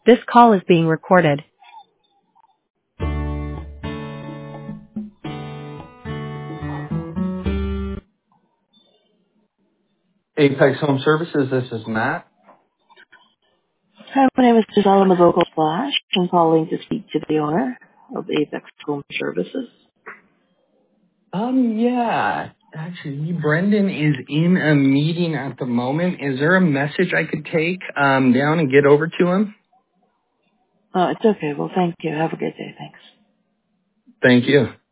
This call is being recorded. Apex Home Services, this is Matt. Hi, my name is Gisela Mazoco Flash. I'm calling to speak to the owner of Apex Home Services. Yeah. Actually, Brendan is in a meeting at the moment. Is there a message I could take down and get over to him? It's okay. Well, thank you. Have a good day. Thanks. Thank you.